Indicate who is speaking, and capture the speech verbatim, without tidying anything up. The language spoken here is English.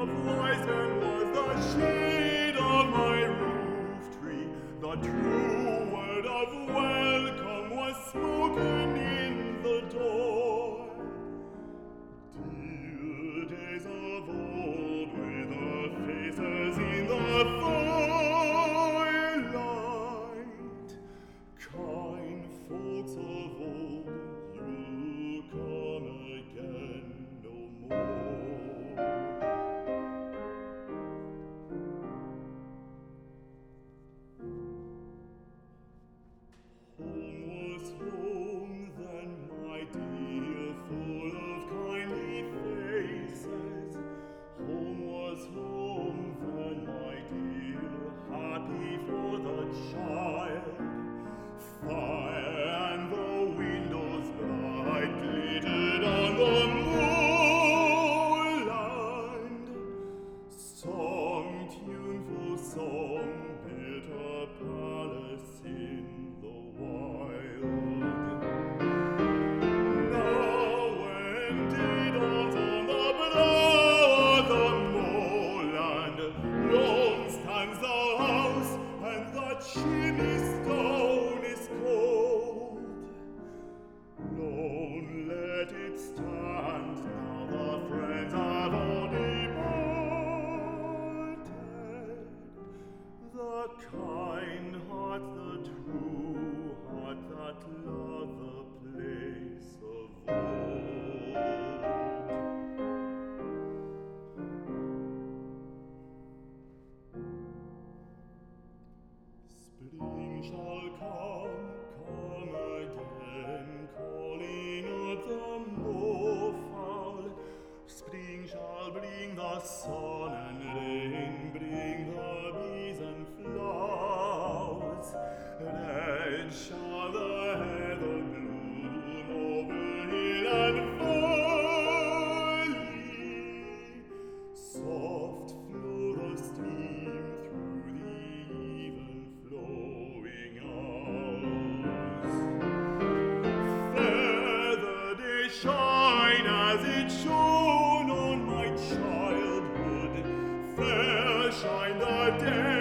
Speaker 1: of wisdom was the shade of my roof tree. The true word of welcome was spoken in the door. Dear days of old, with the faces in the firelight, kind folks of old, you'll come again no more. Home was home then, my dear, full of kindly faces. Home was home then, my dear, happy for the child. Fire and the windows bright glittered on the moorland. Song, tuneful song, built a palace in the wild. Now when day dawns on the brow of the moorland, lone stands the house and the chimney stone is cold. Lone let it stand, now the friends have all departed. The kind heart, the true heart that loved the place of old. Spring shall come, come again, calling up the moorfowl. Spring shall bring the sun and rain, bring the bees and flowers. Red shall the heather bloom over hill and valley. Soft flow the stream through the even flowing hours. Fair the day shine as it shone on my childhood. Fair shine the day